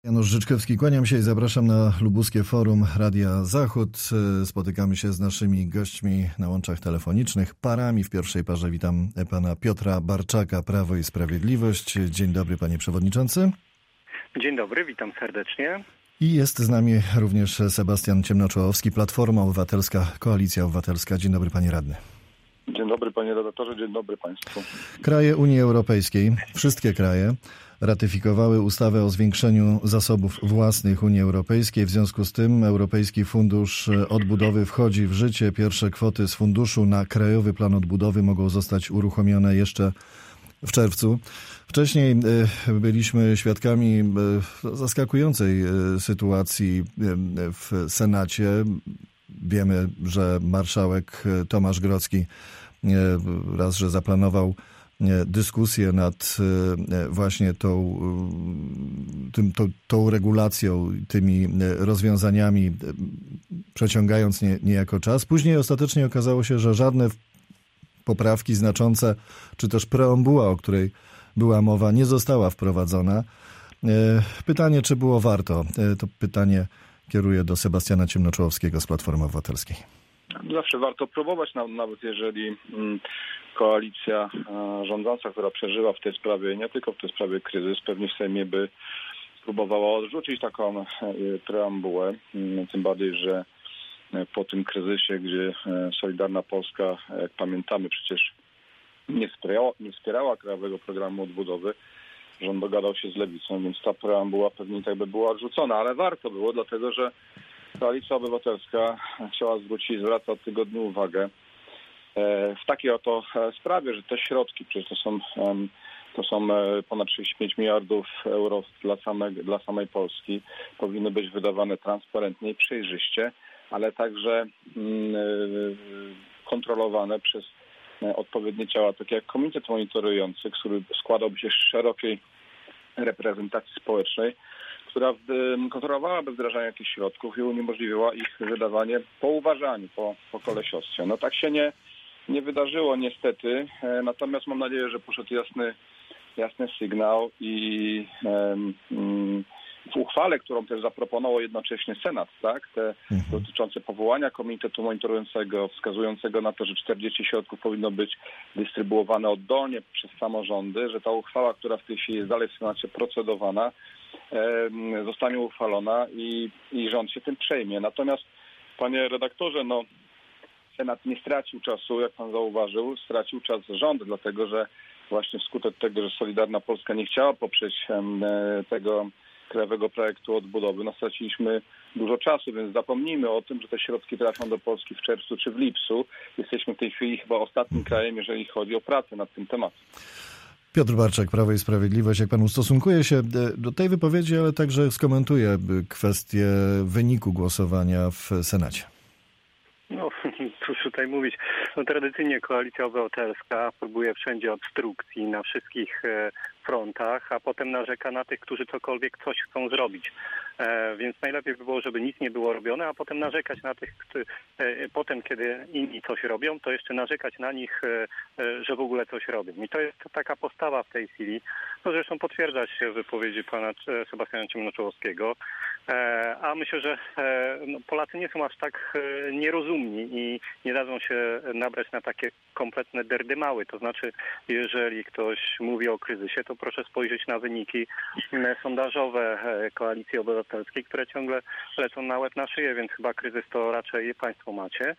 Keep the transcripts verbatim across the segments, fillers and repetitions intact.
Janusz Życzkowski, kłaniam się i zapraszam na Lubuskie Forum Radia Zachód. Spotykamy się z naszymi gośćmi na łączach telefonicznych. Parami w pierwszej parze witam pana Piotra Barczaka, Prawo i Sprawiedliwość. Dzień dobry, panie przewodniczący. Dzień dobry, witam serdecznie. I jest z nami również Sebastian Ciemnoczołowski, Platforma Obywatelska, Koalicja Obywatelska. Dzień dobry, panie radny. Dzień dobry, panie redaktorze, dzień dobry państwu. Kraje Unii Europejskiej, wszystkie kraje, ratyfikowały ustawę o zwiększeniu zasobów własnych Unii Europejskiej. W związku z tym Europejski Fundusz Odbudowy wchodzi w życie. Pierwsze kwoty z funduszu na Krajowy Plan Odbudowy mogą zostać uruchomione jeszcze w czerwcu. Wcześniej byliśmy świadkami zaskakującej sytuacji w Senacie. Wiemy, że marszałek Tomasz Grodzki raz, że zaplanował dyskusję nad właśnie tą, tym, tą, tą regulacją, tymi rozwiązaniami, przeciągając nie, niejako czas. Później ostatecznie okazało się, że żadne poprawki znaczące, czy też preambuła, o której była mowa, nie została wprowadzona. Pytanie, czy było warto? To pytanie kieruję do Sebastiana Ciemnoczołowskiego z Platformy Obywatelskiej. Zawsze warto próbować, nawet jeżeli koalicja rządząca, która przeżywa w tej sprawie, nie tylko w tej sprawie kryzys, pewnie w Sejmie by próbowała odrzucić taką preambułę. Tym bardziej, że po tym kryzysie, gdzie Solidarna Polska, jak pamiętamy, przecież nie wspierała, nie wspierała Krajowego Programu Odbudowy, rząd dogadał się z Lewicą, więc ta preambuła pewnie i tak by była odrzucona, ale warto było, dlatego że Koalicja Obywatelska chciała zwrócić, zwraca od tygodniu uwagę w takiej oto sprawie, że te środki, przecież to są, to są ponad trzydzieści pięć miliardów euro dla samej, dla samej Polski, powinny być wydawane transparentnie i przejrzyście, ale także kontrolowane przez odpowiednie ciała, takie jak Komitet Monitorujący, który składałby się z szerokiej reprezentacji społecznej, która kontrolowałaby wdrażanie jakichś środków i uniemożliwiła ich wydawanie po uważaniu, po, po kolesiostwie. No tak się nie, nie wydarzyło niestety, natomiast mam nadzieję, że poszedł jasny, jasny sygnał i um, w uchwale, którą też zaproponował jednocześnie Senat, tak, te mhm. dotyczące powołania Komitetu Monitorującego, wskazującego na to, że czterdzieści środków powinno być dystrybuowane oddolnie przez samorządy, że ta uchwała, która w tej chwili jest dalej w Senacie procedowana, e, zostanie uchwalona i, i rząd się tym przejmie. Natomiast, panie redaktorze, no Senat nie stracił czasu, jak pan zauważył, stracił czas rząd, dlatego że właśnie wskutek tego, że Solidarna Polska nie chciała poprzeć e, tego Krajowego Projektu Odbudowy, no straciliśmy dużo czasu, więc zapomnijmy o tym, że te środki trafią do Polski w czerwcu czy w lipcu. Jesteśmy w tej chwili chyba ostatnim krajem, jeżeli chodzi o pracę nad tym tematem. Piotr Barczak, Prawo i Sprawiedliwość. Jak pan ustosunkuje się do tej wypowiedzi, ale także skomentuje kwestię wyniku głosowania w Senacie? No, cóż tutaj mówić. No, tradycyjnie Koalicja Obywatelska próbuje wszędzie obstrukcji na wszystkich frontach, a potem narzeka na tych, którzy cokolwiek coś chcą zrobić. E, więc najlepiej by było, żeby nic nie było robione, a potem narzekać na tych, którzy, e, potem kiedy inni coś robią, to jeszcze narzekać na nich, e, e, że w ogóle coś robią. I to jest taka postawa w tej chwili. No zresztą potwierdza się w wypowiedzi pana Sebastiana Ciemnoczołowskiego. E, a myślę, że e, no, Polacy nie są aż tak e, nierozumni i nie dadzą się nabrać na takie kompletne derdymały. To znaczy, jeżeli ktoś mówi o kryzysie, to proszę spojrzeć na wyniki sondażowe Koalicji Obywatelskiej, które ciągle lecą na łeb na szyję, więc chyba kryzys to raczej państwo macie.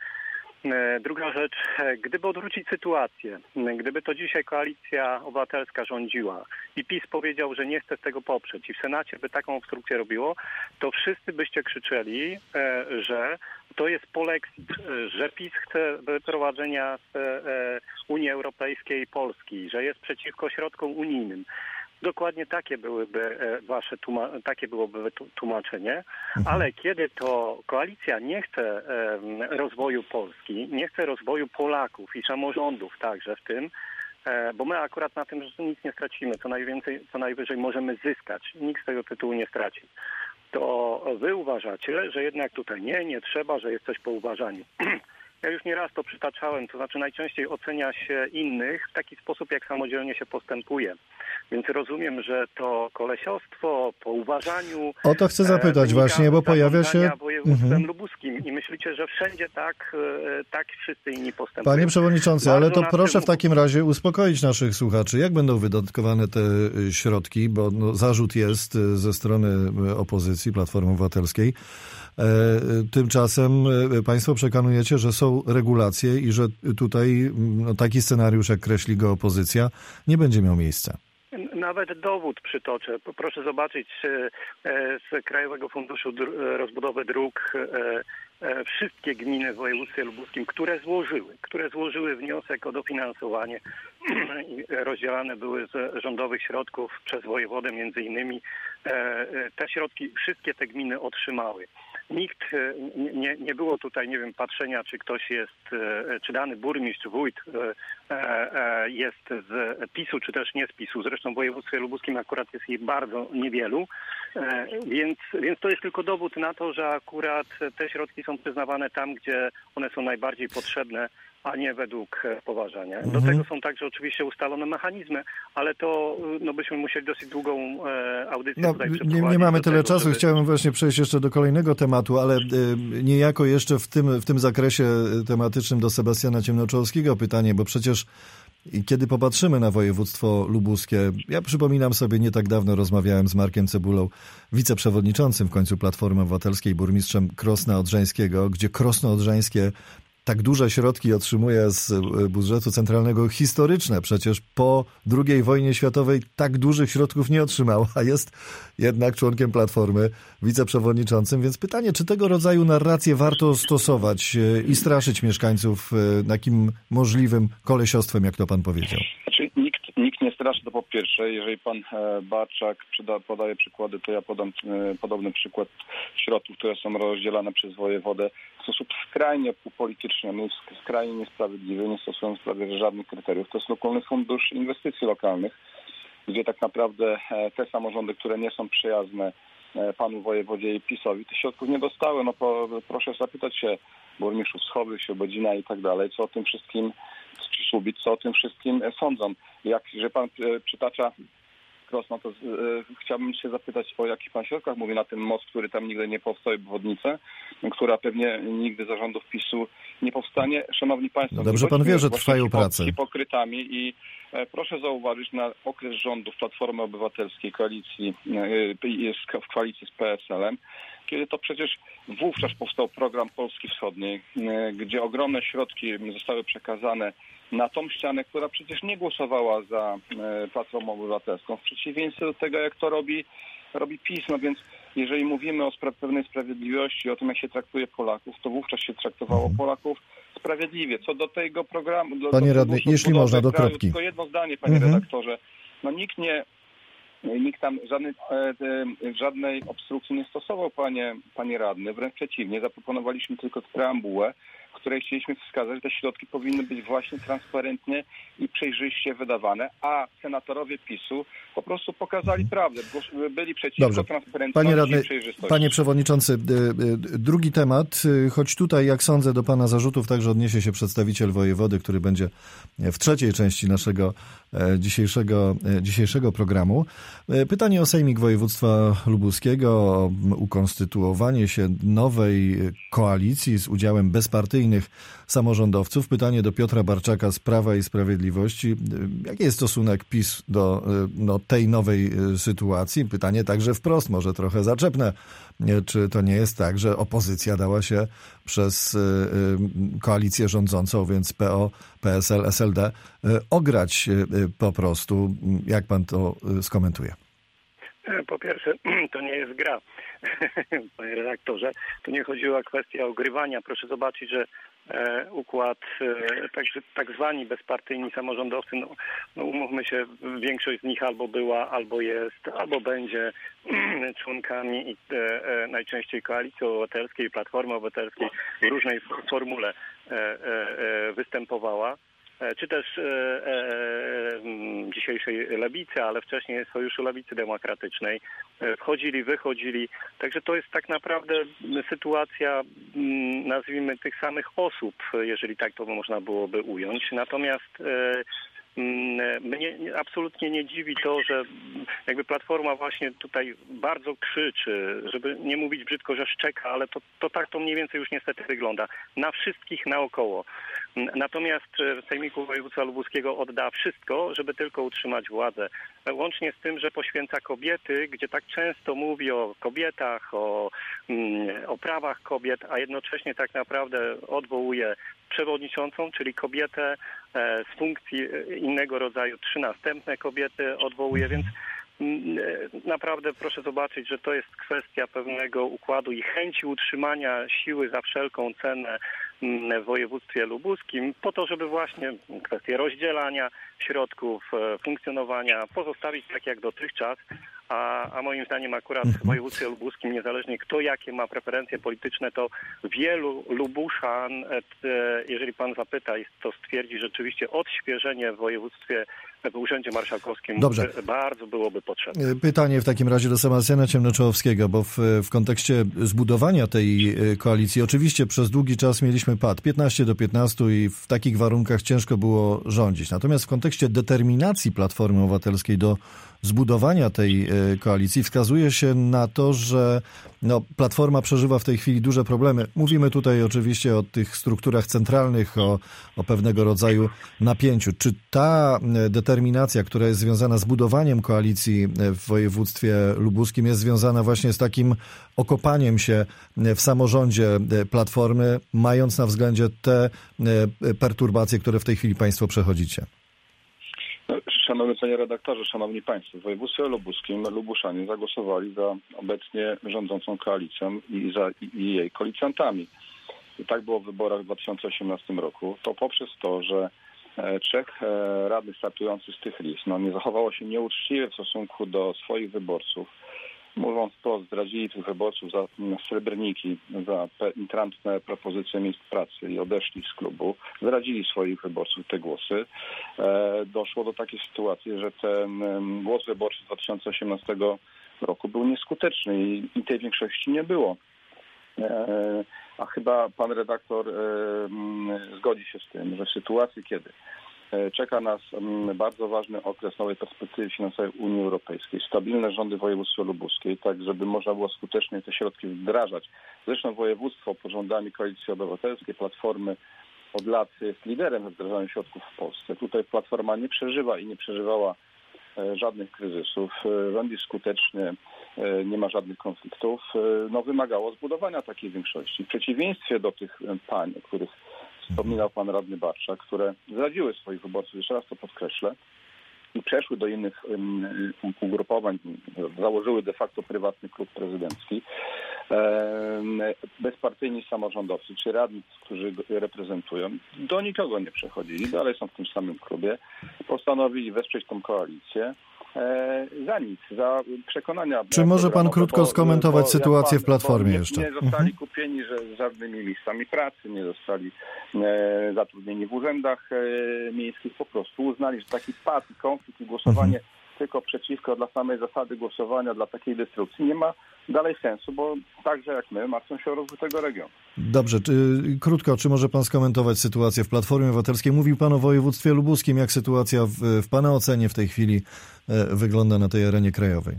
Druga rzecz, gdyby odwrócić sytuację, gdyby to dzisiaj Koalicja Obywatelska rządziła i PiS powiedział, że nie chce tego poprzeć i w Senacie by taką obstrukcję robiło, to wszyscy byście krzyczeli, że to jest polexit, że PiS chce wyprowadzenia z Unii Europejskiej Polski, że jest przeciwko środkom unijnym. Dokładnie takie byłyby wasze tłuma- takie byłoby tłumaczenie, ale kiedy to koalicja nie chce rozwoju Polski, nie chce rozwoju Polaków i samorządów także w tym, bo my akurat na tym nic nie stracimy, co najwięcej, co najwyżej możemy zyskać, nikt z tego tytułu nie straci, to wy uważacie, że jednak tutaj nie, nie trzeba, że jest coś po uważaniu. ja już nieraz to przytaczałem, to znaczy najczęściej ocenia się innych w taki sposób, jak samodzielnie się postępuje. Więc rozumiem, że to kolesiostwo po uważaniu... O to chcę zapytać właśnie, bo pojawia się... województwem mhm. lubuskim i myślicie, że wszędzie tak, tak wszyscy inni postępują. Panie przewodniczący, Bardzo ale to proszę tym... w takim razie uspokoić naszych słuchaczy. Jak będą wydatkowane te środki, bo no, zarzut jest ze strony opozycji, Platformy Obywatelskiej. Tymczasem państwo przekonujecie, że są regulacje i że tutaj no, taki scenariusz, jak kreśli go opozycja, nie będzie miał miejsca. Nawet dowód przytoczę. Proszę zobaczyć z Krajowego Funduszu Rozbudowy Dróg wszystkie gminy w województwie lubuskim, które złożyły, które złożyły wniosek o dofinansowanie i rozdzielane były z rządowych środków przez wojewodę między innymi. Te środki, wszystkie te gminy otrzymały. Nikt, nie, nie było tutaj, nie wiem, patrzenia, czy ktoś jest, czy dany burmistrz, wójt jest z PiSu, czy też nie z PiSu. Zresztą w województwie lubuskim akurat jest ich bardzo niewielu, więc, więc to jest tylko dowód na to, że akurat te środki są przyznawane tam, gdzie one są najbardziej potrzebne, a nie według poważania. Do mhm. tego są także oczywiście ustalone mechanizmy, ale to no, byśmy musieli dosyć długą e, audycję no, tutaj nie, przeprowadzić. nie mamy tyle tego, czasu. żeby... Chciałem właśnie przejść jeszcze do kolejnego tematu, ale y, niejako jeszcze w tym, w tym zakresie tematycznym do Sebastiana Ciemnoczorskiego pytanie, bo przecież kiedy popatrzymy na województwo lubuskie, ja przypominam sobie, nie tak dawno rozmawiałem z Markiem Cebulą, wiceprzewodniczącym w końcu Platformy Obywatelskiej, burmistrzem Krosna Odrzańskiego, gdzie Krosno Odrzańskie tak duże środki otrzymuje z budżetu centralnego, historyczne. Przecież po drugiej wojnie światowej tak dużych środków nie otrzymało, a jest jednak członkiem Platformy, wiceprzewodniczącym. Więc pytanie, czy tego rodzaju narrację warto stosować i straszyć mieszkańców takim możliwym kolesiostwem, jak to pan powiedział? Znaczy, nikt, nikt nie straszy, to po pierwsze. Jeżeli pan Barczak podaje przykłady, to ja podam podobny przykład środków, które są rozdzielane przez wojewodę w sposób skrajnie upolityczniony, skrajnie niesprawiedliwy, nie stosując prawie żadnych kryteriów. To jest lokalny fundusz inwestycji lokalnych, gdzie tak naprawdę te samorządy, które nie są przyjazne panu wojewodzie i PiS-owi, tych środków nie dostały. No po, proszę zapytać się burmistrzów Schowy, Świebodzina i tak dalej, co o tym wszystkim, czy Słubic, co o tym wszystkim sądzą. Jak, że pan przytacza Krosno, to e, chciałbym się zapytać, o jakich pan środkach mówi na ten most, który tam nigdy nie powstał, obwodnicę, która pewnie nigdy za rządów PiSu nie powstanie. Szanowni państwo, no dobrze pan wie, że trwają prace. Hipokrytami i e, proszę zauważyć na okres rządów Platformy Obywatelskiej, koalicji, e, w koalicji z P S L-em, kiedy to przecież wówczas powstał program Polski Wschodniej, e, gdzie ogromne środki zostały przekazane na tą ścianę, która przecież nie głosowała za e, Platformą Obywatelską, w przeciwieństwie do tego, jak to robi, robi PiS. No więc jeżeli mówimy o spra- pewnej sprawiedliwości, o tym, jak się traktuje Polaków, to wówczas się traktowało Polaków sprawiedliwie. Co do tego programu... Do, panie do radny, jeśli można, do kraju, kropki. Tylko jedno zdanie, panie mhm. redaktorze. No nikt nie... Nikt tam żadnej, żadnej obstrukcji nie stosował, panie, panie radny. Wręcz przeciwnie, zaproponowaliśmy tylko preambułę, w której chcieliśmy wskazać, że te środki powinny być właśnie transparentnie i przejrzyście wydawane, a senatorowie PiSu po prostu pokazali prawdę, byli przeciwko Dobrze. transparentności panie radny, i przejrzystości. Panie przewodniczący, drugi temat, choć tutaj, jak sądzę, do pana zarzutów także odniesie się przedstawiciel wojewody, który będzie w trzeciej części naszego dzisiejszego, dzisiejszego programu. Pytanie o Sejmik Województwa Lubuskiego, o ukonstytuowanie się nowej koalicji z udziałem bezpartyjnych samorządowców. Pytanie do Piotra Barczaka z Prawa i Sprawiedliwości. Jaki jest stosunek PiS do no, tej nowej sytuacji? Pytanie także wprost, może trochę zaczepne. Czy to nie jest tak, że opozycja dała się przez koalicję rządzącą, więc P O, P S L, S L D, ograć po prostu? Jak pan to skomentuje? Po pierwsze, to nie jest gra, panie redaktorze. Tu nie chodziło o kwestię ogrywania. Proszę zobaczyć, że e, układ, e, tak, tak zwani bezpartyjni samorządowcy, no, no umówmy się, większość z nich albo była, albo jest, albo będzie członkami i e, e, najczęściej Koalicji Obywatelskiej, Platformy Obywatelskiej w różnej formule e, e, występowała. czy też e, e, dzisiejszej Lewicy, ale wcześniej Sojuszu Lewicy Demokratycznej. Wchodzili, wychodzili. Także to jest tak naprawdę sytuacja, nazwijmy, tych samych osób, jeżeli tak to można byłoby ująć. Natomiast e, mnie absolutnie nie dziwi to, że jakby Platforma właśnie tutaj bardzo krzyczy, żeby nie mówić brzydko, że szczeka, ale to, to tak to mniej więcej już niestety wygląda. Na wszystkich naokoło. Natomiast w Sejmiku Województwa Lubuskiego odda wszystko, żeby tylko utrzymać władzę. Łącznie z tym, że poświęca kobiety, gdzie tak często mówi o kobietach, o, o prawach kobiet, a jednocześnie tak naprawdę odwołuje przewodniczącą, czyli kobietę z funkcji innego rodzaju, trzy następne kobiety odwołuje, więc naprawdę proszę zobaczyć, że to jest kwestia pewnego układu i chęci utrzymania siły za wszelką cenę w województwie lubuskim, po to, żeby właśnie kwestię rozdzielania środków, funkcjonowania pozostawić tak jak dotychczas, a, a moim zdaniem akurat w województwie lubuskim, niezależnie kto jakie ma preferencje polityczne, to wielu Lubuszan, jeżeli pan zapyta, to stwierdzi rzeczywiście odświeżenie w województwie, w Urzędzie Marszałkowskim. Dobrze. Bardzo byłoby potrzebne. Pytanie w takim razie do Sebastiana Ciemnoczołowskiego, bo w, w kontekście zbudowania tej koalicji, oczywiście przez długi czas mieliśmy pad piętnaście do piętnastu i w takich warunkach ciężko było rządzić. Natomiast w kontekście determinacji Platformy Obywatelskiej do zbudowania tej koalicji wskazuje się na to, że no, Platforma przeżywa w tej chwili duże problemy. Mówimy tutaj oczywiście o tych strukturach centralnych, o, o pewnego rodzaju napięciu. Czy ta determinacja, która jest związana z budowaniem koalicji w województwie lubuskim, jest związana właśnie z takim okopaniem się w samorządzie Platformy, mając na względzie te perturbacje, które w tej chwili państwo przechodzicie? Szanowny panie redaktorze, szanowni państwo, w województwie lubuskim Lubuszanie zagłosowali za obecnie rządzącą koalicją i za i jej koalicjantami. I tak było w wyborach w dwa tysiące osiemnastym roku. To poprzez to, że trzech radnych startujących z tych list no, nie zachowało się nieuczciwie w stosunku do swoich wyborców. Mówiąc to, zdradzili tych wyborców za srebrniki, za intrantne propozycje miejsc pracy i odeszli z klubu. Zdradzili swoich wyborców te głosy. E, doszło do takiej sytuacji, że ten głos wyborczy z dwa tysiące osiemnastego roku był nieskuteczny i, i tej większości nie było. E, a chyba pan redaktor e, zgodzi się z tym, że w sytuacji, kiedy czeka nas bardzo ważny okres nowej perspektywy finansowej Unii Europejskiej, stabilne rządy województwa lubuskiej, tak żeby można było skutecznie te środki wdrażać. Zresztą województwo pod rządami Koalicji Obywatelskiej, Platformy od lat jest liderem we wdrażaniu środków w Polsce. Tutaj Platforma nie przeżywa i nie przeżywała żadnych kryzysów, rządzi skutecznie, nie ma żadnych konfliktów. No, wymagało zbudowania takiej większości. W przeciwieństwie do tych pań, o których wspominał pan radny Barczak, które zdradziły swoich wyborców, jeszcze raz to podkreślę, i przeszły do innych um, ugrupowań, założyły de facto prywatny klub prezydencki. Um, bezpartyjni samorządowcy, czy radni, którzy go reprezentują, do nikogo nie przechodzili, dalej są w tym samym klubie, postanowili wesprzeć tą koalicję. E, za nic, za przekonania. Czy może pan krótko bo, skomentować bo, sytuację pan, w Platformie nie, jeszcze? Nie zostali mhm. kupieni że z żadnymi miejscami pracy, nie zostali e, zatrudnieni w urzędach e, miejskich, po prostu uznali, że taki pad i konflikt i głosowanie mhm. tylko przeciwko dla samej zasady głosowania, dla takiej destrukcji nie ma dalej sensu, bo także jak my martwią się o rozwój tego regionu. Dobrze, czy, krótko, czy może pan skomentować sytuację w Platformie Obywatelskiej? Mówił pan o województwie lubuskim, jak sytuacja w, w pana ocenie w tej chwili e, wygląda na tej arenie krajowej?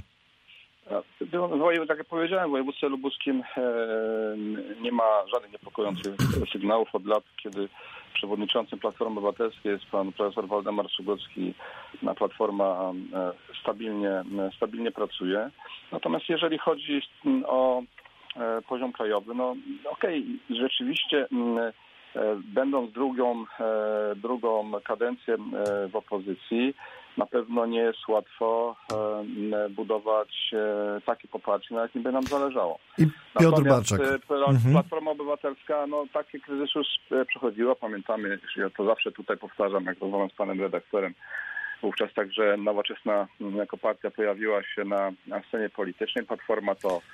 Tak jak powiedziałem, w województwie lubuskim e, nie ma żadnych niepokojących sygnałów od lat, kiedy przewodniczącym Platformy Obywatelskiej jest pan profesor Waldemar Sługocki. Platforma e, stabilnie, stabilnie pracuje. Natomiast jeżeli chodzi o e, poziom krajowy, no okej, okay, rzeczywiście e, będąc drugą, e, drugą kadencję e, w opozycji, na pewno nie jest łatwo e, budować e, takie poparcie, na jakim by nam zależało. I Piotr Barczak. Platforma mhm. Obywatelska no, takie kryzysy już przechodziła. Pamiętamy, ja to zawsze tutaj powtarzam, jak rozmawiam z panem redaktorem, wówczas także Nowoczesna jako partia pojawiła się na, na scenie politycznej. Platforma to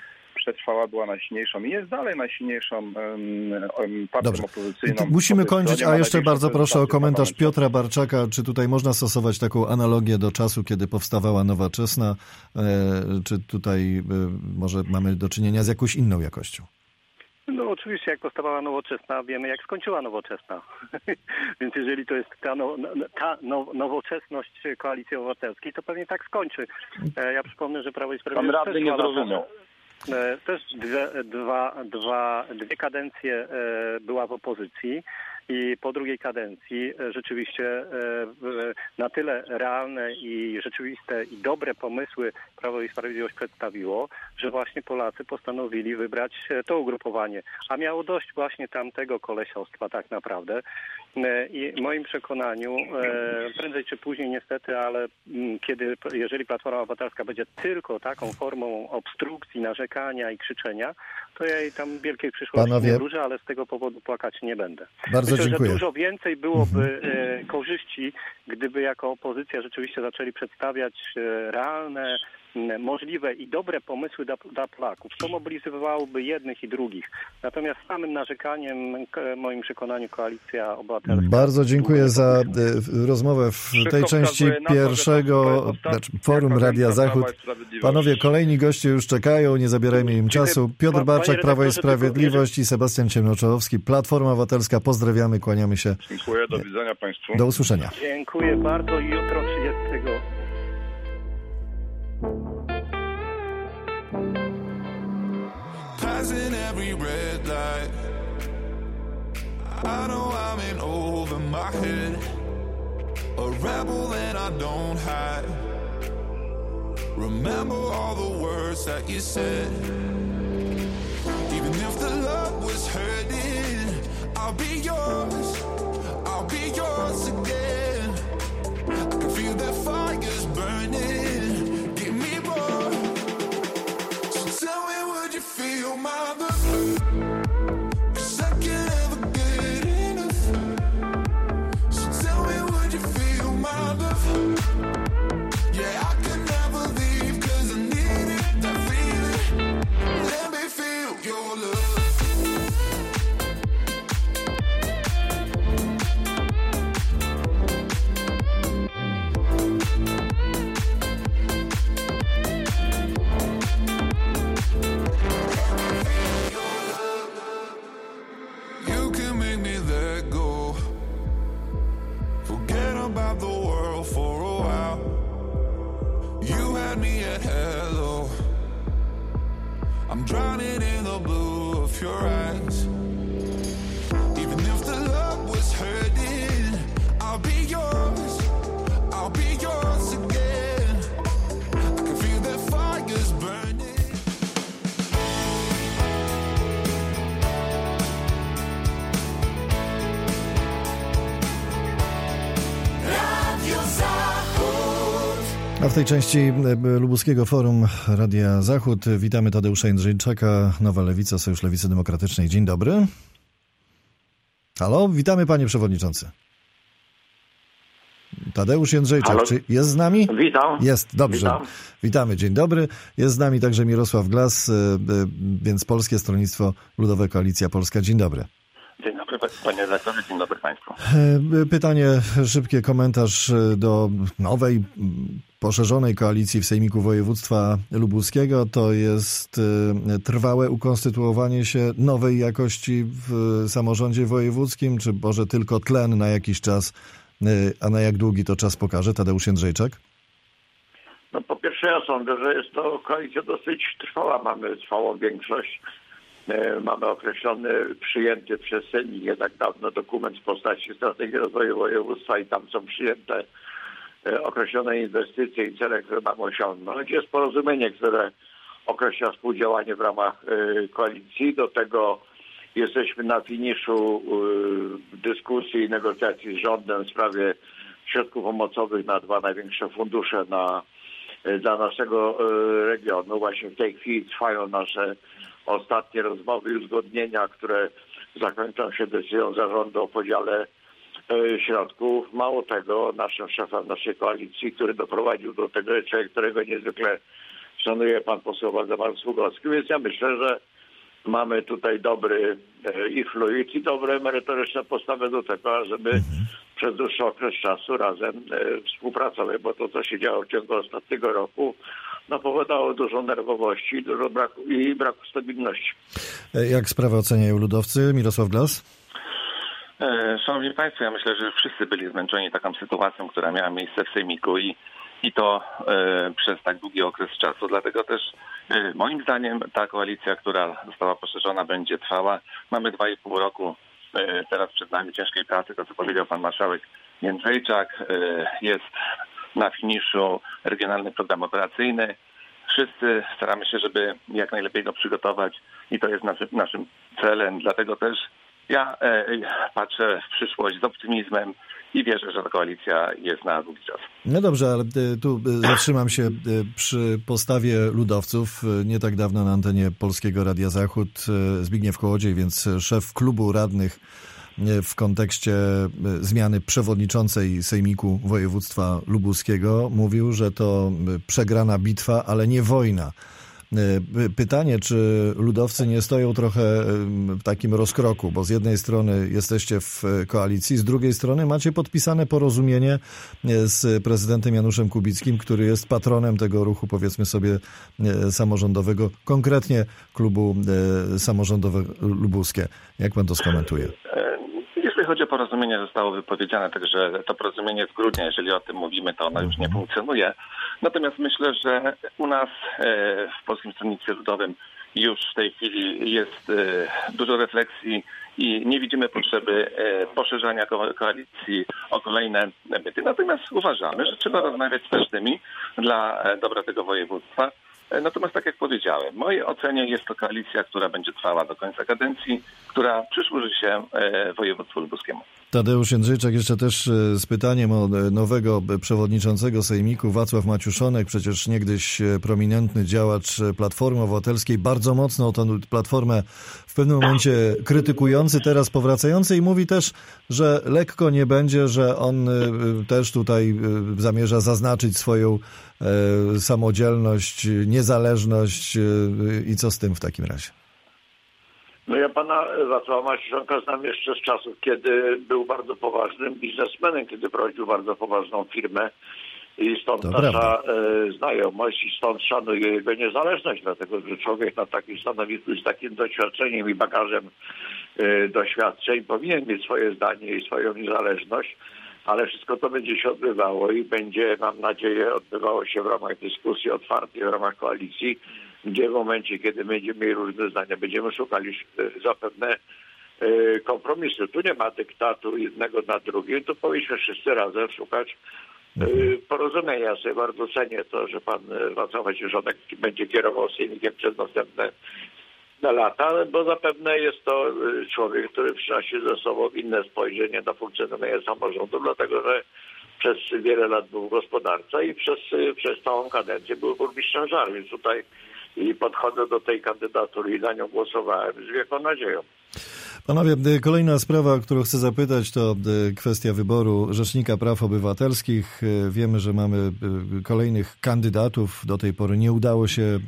przetrwała, była najsilniejszą i jest dalej najsilniejszą um, um, partią Dobrze. opozycyjną. Musimy kończyć, a jeszcze bardzo proszę o komentarz Piotra parlamentu. Barczaka. Czy tutaj można stosować taką analogię do czasu, kiedy powstawała Nowoczesna? E, czy tutaj e, może mamy do czynienia z jakąś inną jakością? No oczywiście, jak powstawała Nowoczesna, wiemy jak skończyła Nowoczesna. Więc jeżeli to jest ta, no, ta now, nowoczesność Koalicji Obywatelskiej, to pewnie tak skończy. E, ja przypomnę, że Prawo i Sprawiedliwość... Pan radny nie zrozumiał. E, też dwie, dwa, dwa, dwie kadencje e, była w opozycji. I po drugiej kadencji rzeczywiście na tyle realne i rzeczywiste i dobre pomysły Prawo i Sprawiedliwość przedstawiło, że właśnie Polacy postanowili wybrać to ugrupowanie. A miało dość właśnie tamtego kolesiostwa tak naprawdę. I w moim przekonaniu prędzej czy później niestety, ale kiedy, jeżeli Platforma Obywatelska będzie tylko taką formą obstrukcji, narzekania i krzyczenia, to ja jej tam wielkiej przyszłości Panowie, nie wróżę, ale z tego powodu płakać nie będę. Bardzo Myślę, dziękuję. że dużo więcej byłoby e, korzyści, gdyby jako opozycja rzeczywiście zaczęli przedstawiać e, realne, m, możliwe i dobre pomysły dla, dla Polaków. To mobilizowałoby jednych i drugich. Natomiast samym narzekaniem, k, w moim przekonaniu, Koalicja Obywatelska... Bardzo dziękuję za e, rozmowę w Wszystko tej części wskazuje na to, że pierwszego to jest znaczy, ostatnia Forum Radia kadencja Zachód. Prawa i Sprawiedliwości. Panowie, kolejni goście już czekają, nie zabierajmy im czasu. Piotr Panie Barczak, Prawo i redaktorze, Sprawiedliwość i Sebastian Ciemnoczołowski, Platforma Obywatelska. Pozdrawiamy, kłaniamy się. Dziękuję, do widzenia Państwu. Do usłyszenia. Dziękuję bardzo i jutro trzydziestego Passing every red light, I know I'm in over my head, a rebel and I don't hide. Remember all the words that you said. Even if the love was hurting, I'll be yours, I'll be yours again. I can feel that fire's burning, give me more. So tell me, would you feel my love? 'Cause I can't ever get enough. So tell me, would you feel my love? Yeah, I could never leave 'cause I needed that feeling. Let me feel your love. You can make me let go. Forget about the world for a while. You had me at hello. I'm drowning in the blue of your eyes. Even if the love was hurting, I'll be yours, I'll be yours again. I can feel that fire's burning. A w tej części e, lubuskiego Forum Radia Zachód witamy Tadeusza Jędrzejczaka, Nowa Lewica, Sojusz Lewicy Demokratycznej. Dzień dobry. Halo, witamy panie przewodniczący. Tadeusz Jędrzejczak, Halo? czy jest z nami? Witam. Jest, dobrze. Witam. Witamy, dzień dobry. Jest z nami także Mirosław Glas, e, e, więc Polskie Stronnictwo Ludowe, Koalicja Polska. Dzień dobry. Dzień dobry panie redaktorze, dzień dobry państwu. E, Pytanie, szybkie komentarz do nowej, poszerzonej koalicji w Sejmiku Województwa Lubuskiego. To jest e, trwałe ukonstytuowanie się nowej jakości w samorządzie wojewódzkim, czy może tylko tlen na jakiś czas, e, a na jak długi to czas pokaże? Tadeusz Jędrzejczak? No po pierwsze ja sądzę, że jest to koalicja dosyć trwała. Mamy trwałą większość. E, Mamy określony, przyjęty przez Sejmik nie tak dawno dokument w postaci strategii rozwoju województwa i tam są przyjęte e, określone inwestycje i cele, które mamy osiągnąć. Jest porozumienie, które określa współdziałanie w ramach e, koalicji. Do tego jesteśmy na finiszu e, dyskusji i negocjacji z rządem w sprawie środków pomocowych na dwa największe fundusze na, e, dla naszego e, regionu. Właśnie w tej chwili trwają nasze ostatnie rozmowy i uzgodnienia, które zakończą się decyzją zarządu o podziale e, środków. Mało tego, naszym szefem naszej koalicji, który doprowadził do tego, człowiek, którego niezwykle szanuje pan poseł Waldemar Sługocki, więc ja myślę, że mamy tutaj dobry i fluid i dobre merytoryczne podstawy do tego, żeby mhm. przez dłuższy okres czasu razem współpracować, bo to, co się działo w ciągu ostatniego roku, no, powodowało dużo nerwowości dużo braku, i braku stabilności. Jak sprawę oceniają ludowcy? Mirosław Glas? Szanowni Państwo, ja myślę, że wszyscy byli zmęczeni taką sytuacją, która miała miejsce w Sejmiku i, i to e, przez tak długi okres czasu. Dlatego też e, moim zdaniem ta koalicja, która została poszerzona, będzie trwała. Mamy dwa i pół roku e, teraz przed nami ciężkiej pracy, to co powiedział pan marszałek Jędrzejczak. E, jest na finiszu regionalny program operacyjny. Wszyscy staramy się, żeby jak najlepiej go przygotować i to jest naszy, naszym celem. Dlatego też ja e, patrzę w przyszłość z optymizmem i wierzę, że ta koalicja jest na długi czas. No dobrze, ale tu zatrzymam się przy postawie ludowców. Nie tak dawno na antenie Polskiego Radia Zachód Zbigniew Kołodziej, więc szef klubu radnych w kontekście zmiany przewodniczącej Sejmiku Województwa Lubuskiego mówił, że to przegrana bitwa, ale nie wojna. Pytanie, czy ludowcy nie stoją trochę w takim rozkroku, bo z jednej strony jesteście w koalicji, z drugiej strony macie podpisane porozumienie z prezydentem Januszem Kubickim, który jest patronem tego ruchu, powiedzmy sobie, samorządowego, konkretnie klubu samorządowego lubuskie. Jak pan to skomentuje? Jeśli chodzi o porozumienie, zostało wypowiedziane, także to porozumienie z grudnia, jeżeli o tym mówimy, to ono już nie funkcjonuje. Natomiast myślę, że u nas w Polskim Stronnictwie Ludowym już w tej chwili jest dużo refleksji i nie widzimy potrzeby poszerzania koalicji o kolejne byty. Natomiast uważamy, że trzeba rozmawiać z każdymi dla dobra tego województwa. Natomiast tak jak powiedziałem, w mojej ocenie jest to koalicja, która będzie trwała do końca kadencji, która przysłuży się województwu lubuskiemu. Tadeusz Jędrzejczak jeszcze też z pytaniem o nowego przewodniczącego Sejmiku. Wacław Maciuszonek, przecież niegdyś prominentny działacz Platformy Obywatelskiej, bardzo mocno tę Platformę w pewnym momencie krytykujący, teraz powracający i mówi też, że lekko nie będzie, że on też tutaj zamierza zaznaczyć swoją samodzielność, niezależność i co z tym w takim razie? No ja pana Wacława Maciuszonka znam jeszcze z czasów, kiedy był bardzo poważnym biznesmenem, kiedy prowadził bardzo poważną firmę i stąd to nasza e, znajomość i stąd szanuję jego niezależność, dlatego że człowiek na takim stanowisku z takim doświadczeniem i bagażem e, doświadczeń powinien mieć swoje zdanie i swoją niezależność, ale wszystko to będzie się odbywało i będzie, mam nadzieję, odbywało się w ramach dyskusji otwartej, w ramach koalicji, gdzie w momencie, kiedy będziemy mieli różne zdania, będziemy szukali zapewne kompromisu. Tu nie ma dyktatu jednego na drugim, tu powinniśmy wszyscy razem szukać porozumienia. Ja sobie bardzo cenię to, że pan Wacław Maciuszonek będzie kierował Sejmikiem przez następne na lata, bo zapewne jest to człowiek, który przynosi ze sobą inne spojrzenie na funkcjonowanie samorządu, dlatego że przez wiele lat był gospodarca i przez, przez całą kadencję był burmistrzem Żar, więc tutaj i podchodzę do tej kandydatury i na nią głosowałem z wielką nadzieją. Panowie, kolejna sprawa, o którą chcę zapytać, to kwestia wyboru Rzecznika Praw Obywatelskich. Wiemy, że mamy kolejnych kandydatów. Do tej pory nie udało się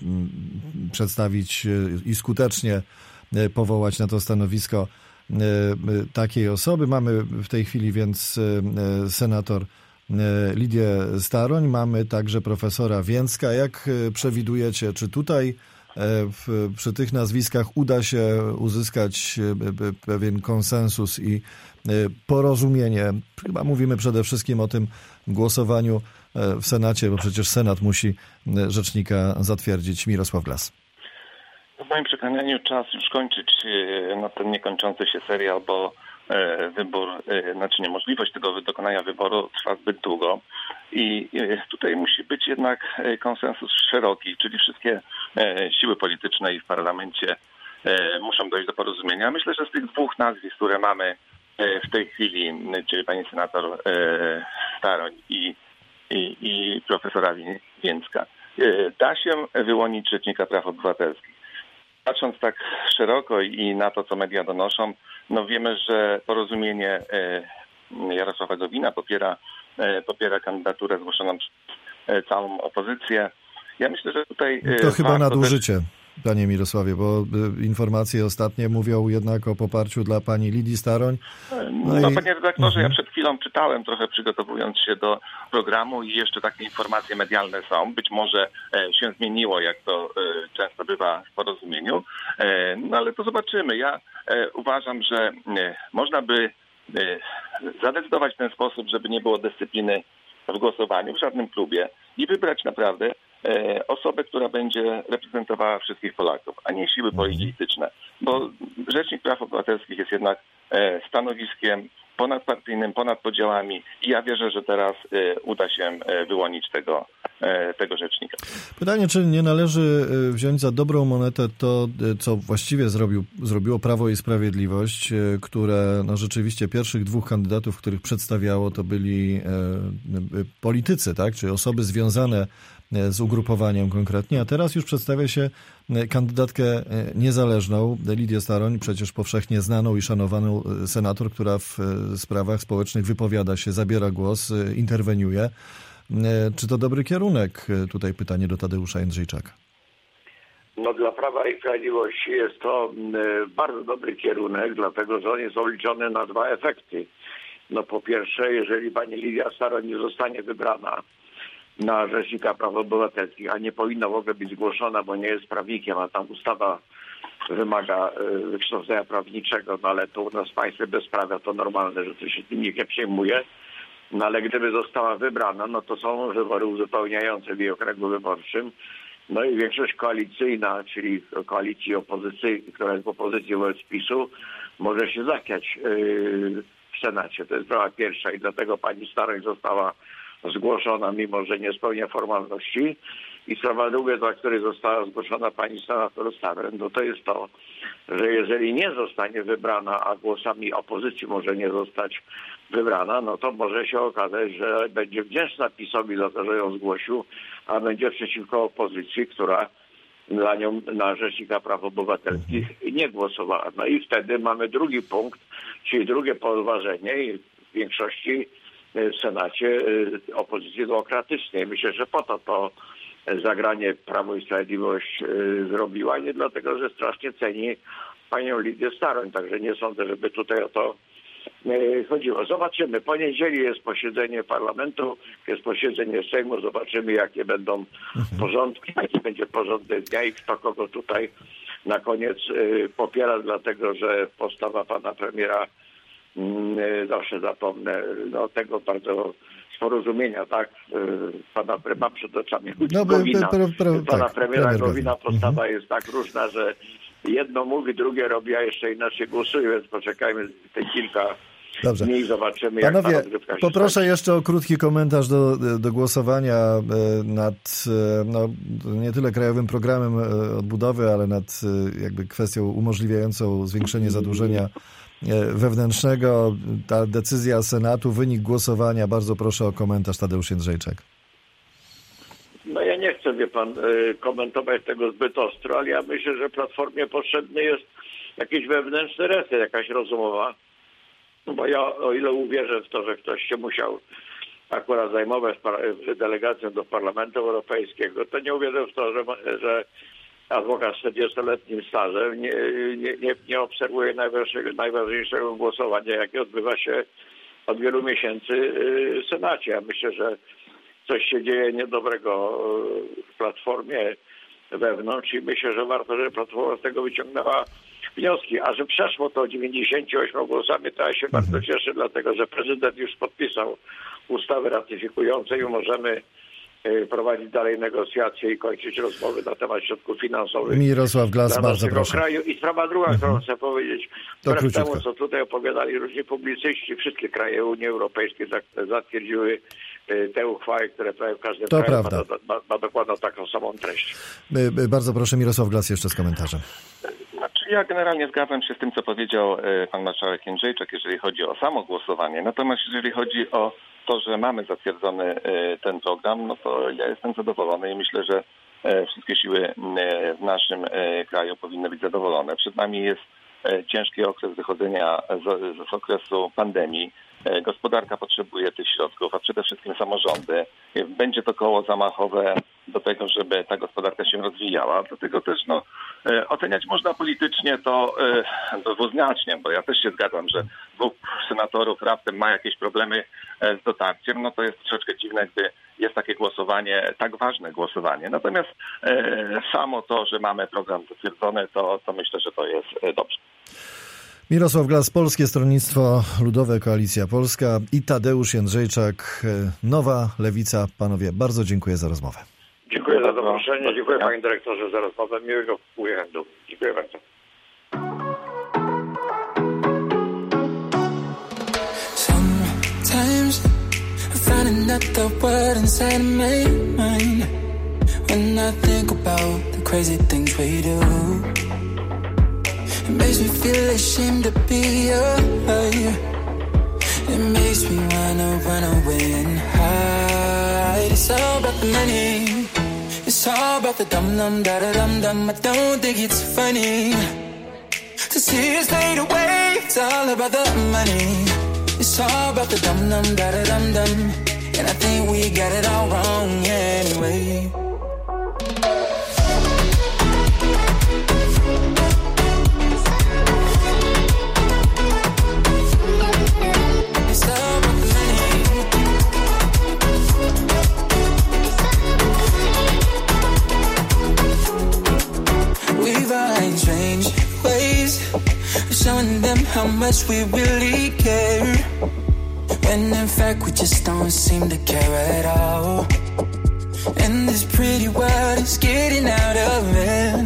przedstawić i skutecznie powołać na to stanowisko takiej osoby. Mamy w tej chwili więc senator Lidię Staroń, mamy także profesora Więcka. Jak przewidujecie, czy tutaj w, przy tych nazwiskach uda się uzyskać pewien konsensus i porozumienie? Chyba mówimy przede wszystkim o tym głosowaniu w Senacie, bo przecież Senat musi rzecznika zatwierdzić. Mirosław Glas. W moim przekonaniu czas już kończyć no, ten niekończący się serial, bo wybór, znaczy niemożliwość tego dokonania wyboru trwa zbyt długo i tutaj musi być jednak konsensus szeroki, czyli wszystkie siły polityczne i w parlamencie muszą dojść do porozumienia. Myślę, że z tych dwóch nazwisk, które mamy w tej chwili, czyli pani senator Staroń i, i, i profesora Więcka, da się wyłonić Rzecznika Praw Obywatelskich. Patrząc tak szeroko i na to, co media donoszą, no wiemy, że Porozumienie Jarosława Gowina popiera, popiera kandydaturę zgłoszoną przez całą opozycję Ja myślę, że tutaj... To chyba nadużycie, też... panie Mirosławie, bo informacje ostatnie mówią jednak o poparciu dla pani Lidii Staroń. No, no i... panie redaktorze, mhm. ja przed chwilą czytałem trochę przygotowując się do programu i jeszcze takie informacje medialne są. Być może e, się zmieniło, jak to e, często bywa w porozumieniu. E, no ale to zobaczymy. Ja e, uważam, że e, można by e, zadecydować w ten sposób, żeby nie było dyscypliny w głosowaniu w żadnym klubie i wybrać naprawdę e, osobę, która będzie reprezentowała wszystkich Polaków, a nie siły polityczne. Bo Rzecznik Praw Obywatelskich jest jednak e, stanowiskiem ponadpartyjnym, ponad podziałami i ja wierzę, że teraz e, uda się e, wyłonić tego, e, tego rzecznika. Pytanie, czy nie należy wziąć za dobrą monetę to, co właściwie zrobił, zrobiło Prawo i Sprawiedliwość, które no, rzeczywiście pierwszych dwóch kandydatów, których przedstawiało, to byli e, politycy, tak, czy osoby związane z ugrupowaniem konkretnie, a teraz już przedstawia się kandydatkę niezależną, Lidię Staroń, przecież powszechnie znaną i szanowaną senator, która w sprawach społecznych wypowiada się, zabiera głos, interweniuje. Czy to dobry kierunek? Tutaj pytanie do Tadeusza Jędrzejczaka. No dla Prawa i Sprawiedliwości jest to bardzo dobry kierunek, dlatego że on jest obliczony na dwa efekty. No po pierwsze, jeżeli pani Lidia Staroń nie zostanie wybrana na Rzecznika Praw Obywatelskich, a nie powinna w ogóle być zgłoszona, bo nie jest prawnikiem, a tam ustawa wymaga wykształcenia prawniczego, no ale to u nas w państwie bezprawia to normalne, że to się tym nikt nie przejmuje. No ale gdyby została wybrana, no to są wybory uzupełniające w jej okręgu wyborczym. No i większość koalicyjna, czyli koalicji opozycyjnej, która jest w opozycji wobec PiSu, może się zachwiać w Senacie. To jest sprawa pierwsza i dlatego pani Staroń została zgłoszona, mimo że nie spełnia formalności. I sprawa druga, dla której została zgłoszona pani senator Staroń, no to jest to, że jeżeli nie zostanie wybrana, a głosami opozycji może nie zostać wybrana, no to może się okazać, że będzie wdzięczna PiS-owi za to, że ją zgłosił, a będzie przeciwko opozycji, która dla nią na Rzecznika Praw Obywatelskich nie głosowała. No i wtedy mamy drugi punkt, czyli drugie podważenie i w większości w Senacie opozycji demokratycznej. Myślę, że po to to zagranie Prawo i Sprawiedliwość zrobiła, nie dlatego, że strasznie ceni panią Lidię Staroń. Także nie sądzę, żeby tutaj o to chodziło. Zobaczymy. Po niedzieli jest posiedzenie parlamentu, jest posiedzenie Sejmu. Zobaczymy, jakie będą porządki, jaki będzie porządek dnia i kto kogo tutaj na koniec popiera, dlatego, że postawa pana premiera, zawsze zapomnę, no tego bardzo porozumienia, tak, pana premiera przed oczami no, Gowina, pra, pra, pana tak, premiera premier Gowina postawa mhm. jest tak różna, że jedno mówi, drugie robi, a jeszcze inaczej głosuje, więc poczekajmy te kilka Dobrze. dni i zobaczymy, Panowie, jak ta rozgrywka się poproszę skończy. jeszcze o krótki komentarz do, do głosowania nad no, nie tyle Krajowym Programem Odbudowy, ale nad jakby kwestią umożliwiającą zwiększenie zadłużenia wewnętrznego. Ta decyzja Senatu, wynik głosowania. Bardzo proszę o komentarz, Tadeusz Jędrzejczak. No ja nie chcę, wie pan, komentować tego zbyt ostro, ale ja myślę, że Platformie potrzebny jest jakiś wewnętrzny reset, jakaś rozumowa. No bo ja, o ile uwierzę w to, że ktoś się musiał akurat zajmować delegacją do Parlamentu Europejskiego, to nie uwierzę w to, że, że adwokat z czterdziestoletnim stażem nie, nie, nie, nie obserwuje najważniejszego, najważniejszego głosowania, jakie odbywa się od wielu miesięcy w Senacie. Ja myślę, że coś się dzieje niedobrego w Platformie wewnątrz i myślę, że warto, żeby Platforma z tego wyciągnęła wnioski. A że przeszło to dziewięćdziesięcioma ośmioma głosami, to ja się mhm. bardzo cieszę, dlatego że prezydent już podpisał ustawę ratyfikującą i możemy prowadzić dalej negocjacje i kończyć rozmowy na temat środków finansowych. Mirosław Glas, bardzo proszę. Kraju. I sprawa druga, mhm. którą chcę powiedzieć, to wbrew temu, co tutaj opowiadali różni publicyści, wszystkie kraje Unii Europejskiej zatwierdziły te uchwały, które prawie w każdym to kraju ma, ma, ma dokładną taką samą treść. Bardzo proszę, Mirosław Glas jeszcze z komentarzem. Znaczy ja generalnie zgadzam się z tym, co powiedział pan marszałek Jędrzejczak, jeżeli chodzi o samo głosowanie. Natomiast jeżeli chodzi o to, że mamy zatwierdzony ten program, no to ja jestem zadowolony i myślę, że wszystkie siły w naszym kraju powinny być zadowolone. Przed nami jest ciężki okres wychodzenia z, z okresu pandemii. Gospodarka potrzebuje tych środków, a przede wszystkim samorządy. Będzie to koło zamachowe do tego, żeby ta gospodarka się rozwijała. Dlatego też no, oceniać można politycznie to dwuznacznie, bo ja też się zgadzam, że dwóch senatorów raptem ma jakieś problemy z dotarciem. No to jest troszeczkę dziwne, gdy jest takie głosowanie, tak ważne głosowanie. Natomiast e, samo to, że mamy program zatwierdzony, to, to myślę, że to jest dobrze. Mirosław Glas, Polskie Stronnictwo Ludowe, Koalicja Polska i Tadeusz Jędrzejczak, Nowa Lewica. Panowie, bardzo dziękuję za rozmowę. Dziękuję za zaproszenie, dziękuję panie dyrektorze za rozmowę. Miłego weekendu. Dziękuję bardzo. Sometimes I find another word inside of my mind when I think about the crazy things we do. It makes me feel ashamed to be alive. It makes me wanna run away and hide. It's all about the money. It's all about the dum dum da da dum dum. I don't think it's funny to see us fade away. It's all about the money. It's all about the dum dum da da dum dum. And I think we got it all wrong anyway. Strange ways of showing them how much we really care, when in fact we just don't seem to care at all. And this pretty world is getting out of hand.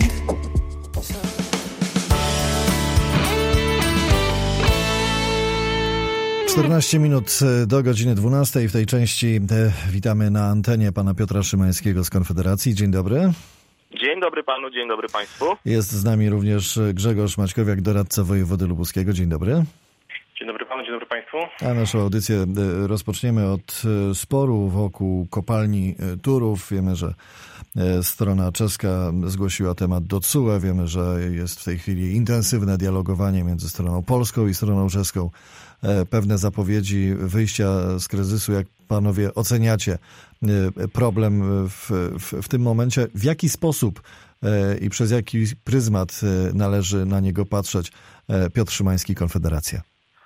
czternaście minut do godziny dwunastej. W tej części witamy na antenie pana Piotra Szymańskiego z Konfederacji. Dzień dobry. Dzień dobry panu, dzień dobry państwu. Jest z nami również Grzegorz Maćkowiak, doradca wojewody lubuskiego. Dzień dobry. Dzień dobry panu, dzień dobry państwu. A naszą audycję rozpoczniemy od sporu wokół kopalni Turów. Wiemy, że strona czeska zgłosiła temat do C U E. Wiemy, że jest w tej chwili intensywne dialogowanie między stroną polską i stroną czeską. Pewne zapowiedzi wyjścia z kryzysu. Jak panowie oceniacie problem w, w, w tym momencie? W jaki sposób i przez jaki pryzmat należy na niego patrzeć? Piotr Szymański, Konfederacja.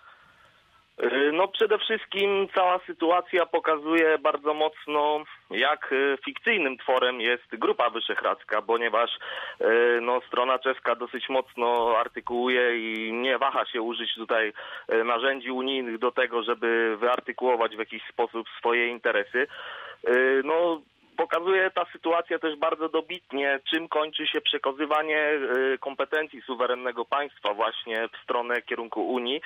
No przede wszystkim cała sytuacja pokazuje bardzo mocno, jak fikcyjnym tworem jest Grupa Wyszehradzka, ponieważ no, strona czeska dosyć mocno artykułuje i nie waha się użyć tutaj narzędzi unijnych do tego, żeby wyartykułować w jakiś sposób swoje interesy. No, pokazuje ta sytuacja też bardzo dobitnie, czym kończy się przekazywanie kompetencji suwerennego państwa właśnie w stronę kierunku Unii,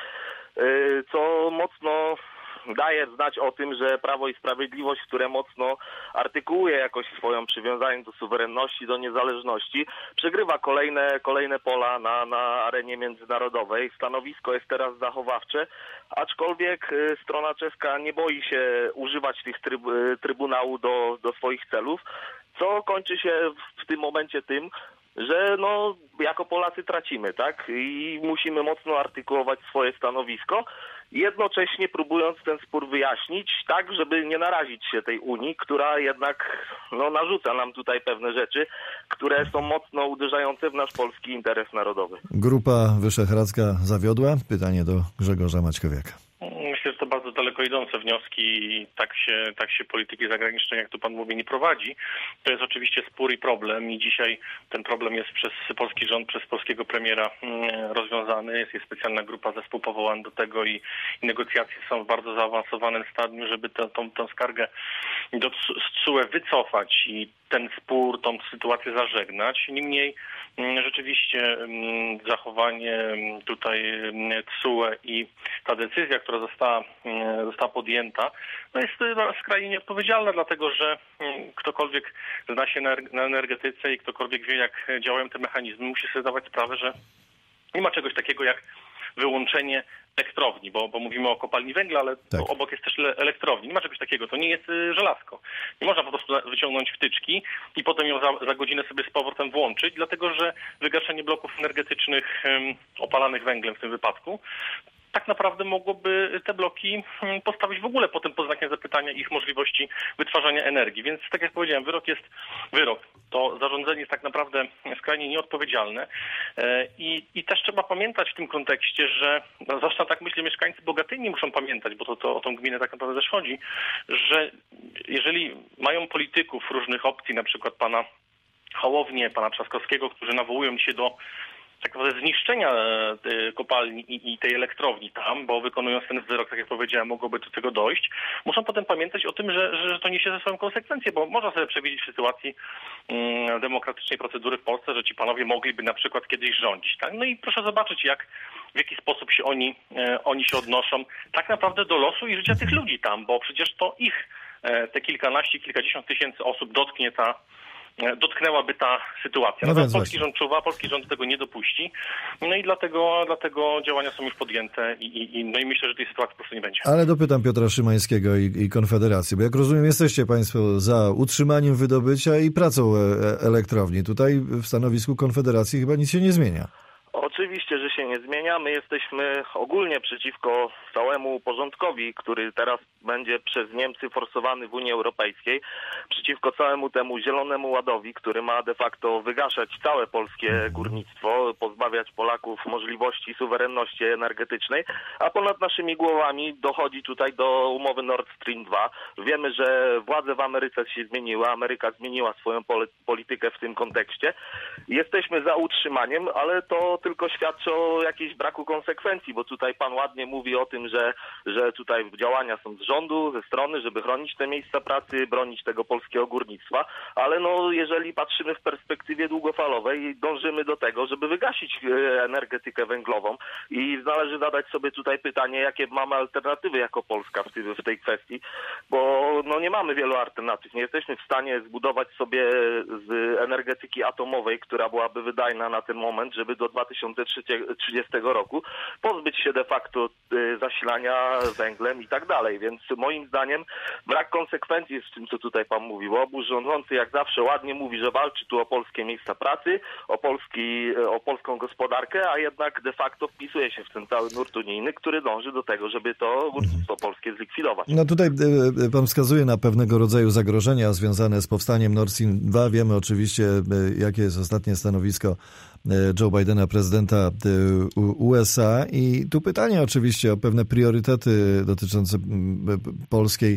co mocno daje znać o tym, że Prawo i Sprawiedliwość, które mocno artykułuje jakoś swoją przywiązanie do suwerenności, do niezależności, przegrywa kolejne, kolejne pola na, na arenie międzynarodowej. Stanowisko jest teraz zachowawcze, aczkolwiek strona czeska nie boi się używać tych tryb, trybunału do, do swoich celów, co kończy się w tym momencie tym, że no, jako Polacy tracimy, tak? I musimy mocno artykułować swoje stanowisko, jednocześnie próbując ten spór wyjaśnić, tak, żeby nie narazić się tej Unii, która jednak no, narzuca nam tutaj pewne rzeczy, które są mocno uderzające w nasz polski interes narodowy. Grupa Wyszehradzka zawiodła? Pytanie do Grzegorza Maćkowiaka. Myślę, że to bardzo daleko idące wnioski i tak się, tak się polityki zagranicznej, jak tu pan mówi, nie prowadzi. To jest oczywiście spór i problem i dzisiaj ten problem jest przez polski rząd, przez polskiego premiera rozwiązany. Jest, jest specjalna grupa, zespół powołany do tego i, i negocjacje są w bardzo zaawansowanym stadium, żeby tę, tą, tą skargę do C U E wycofać i ten spór, tą sytuację zażegnać. Niemniej rzeczywiście zachowanie tutaj C U E i ta decyzja, która została, została podjęta, no jest skrajnie nieodpowiedzialna, dlatego że ktokolwiek zna się na energetyce i ktokolwiek wie, jak działają te mechanizmy, musi sobie zdawać sprawę, że nie ma czegoś takiego jak wyłączenie elektrowni, bo, bo mówimy o kopalni węgla, ale tak. Obok jest też elektrowni. Nie ma czegoś takiego, to nie jest żelazko. Nie można po prostu wyciągnąć wtyczki i potem ją za, za godzinę sobie z powrotem włączyć, dlatego że wygaszenie bloków energetycznych um, opalanych węglem w tym wypadku tak naprawdę mogłoby te bloki postawić w ogóle potem pod znakiem zapytania ich możliwości wytwarzania energii. Więc tak jak powiedziałem, wyrok jest wyrok. To zarządzenie jest tak naprawdę skrajnie nieodpowiedzialne i, i też trzeba pamiętać w tym kontekście, że no, zwłaszcza tak myślę mieszkańcy Bogatyni muszą pamiętać, bo to, to o tą gminę tak naprawdę też chodzi, że jeżeli mają polityków różnych opcji, na przykład pana Hołownię, pana Trzaskowskiego, którzy nawołują się do tak naprawdę zniszczenia kopalni i, i tej elektrowni tam, bo wykonując ten wyrok, tak jak powiedziałem, mogłoby do tego dojść, muszą potem pamiętać o tym, że, że to niesie ze sobą konsekwencje, bo można sobie przewidzieć w sytuacji mm, demokratycznej procedury w Polsce, że ci panowie mogliby na przykład kiedyś rządzić. Tak? No i proszę zobaczyć, jak w jaki sposób się oni, e, oni się odnoszą tak naprawdę do losu i życia tych ludzi tam, bo przecież to ich e, te kilkanaście, kilkadziesiąt tysięcy osób dotknie ta dotknęłaby ta sytuacja. No Natomiast polski rząd czuwa, polski rząd tego nie dopuści. No i dlatego, dlatego działania są już podjęte i, i, no i myślę, że tej sytuacji po prostu nie będzie. Ale dopytam Piotra Szymańskiego i, i Konfederacji, bo jak rozumiem, jesteście państwo za utrzymaniem wydobycia i pracą elektrowni. Tutaj w stanowisku Konfederacji chyba nic się nie zmienia. Oczywiście, że się nie zmienia. My jesteśmy ogólnie przeciwko całemu porządkowi, który teraz będzie przez Niemcy forsowany w Unii Europejskiej, przeciwko całemu temu zielonemu ładowi, który ma de facto wygaszać całe polskie górnictwo, pozbawiać Polaków możliwości suwerenności energetycznej, a ponad naszymi głowami dochodzi tutaj do umowy Nord Stream dwa. Wiemy, że władze w Ameryce się zmieniły, Ameryka zmieniła swoją politykę w tym kontekście. Jesteśmy za utrzymaniem, ale to tylko świadczy o jakimś braku konsekwencji, bo tutaj pan ładnie mówi o tym, że, że tutaj działania są z rządu, ze strony, żeby chronić te miejsca pracy, bronić tego polskiego górnictwa, ale no jeżeli patrzymy w perspektywie długofalowej, dążymy do tego, żeby wygasić energetykę węglową i należy zadać sobie tutaj pytanie, jakie mamy alternatywy jako Polska w tej, w tej kwestii, bo no nie mamy wielu alternatyw. Nie jesteśmy w stanie zbudować sobie z energetyki atomowej, która byłaby wydajna na ten moment, żeby do dwa tysiące trzydziestego roku pozbyć się de facto zasilania węglem i tak dalej. Więc moim zdaniem brak konsekwencji jest w tym, co tutaj pan mówi, bo obóz rządzący jak zawsze ładnie mówi, że walczy tu o polskie miejsca pracy, o, polski, o polską gospodarkę, a jednak de facto wpisuje się w ten cały nurt unijny, który dąży do tego, żeby to górnictwo polskie zlikwidować. No tutaj pan wskazuje na pewnego rodzaju zagrożenia związane z powstaniem Nord Stream dwa. Wiemy oczywiście, jakie jest ostatnie stanowisko Joe Bidena, prezydenta U S A, i tu pytanie oczywiście o pewne priorytety dotyczące polskiej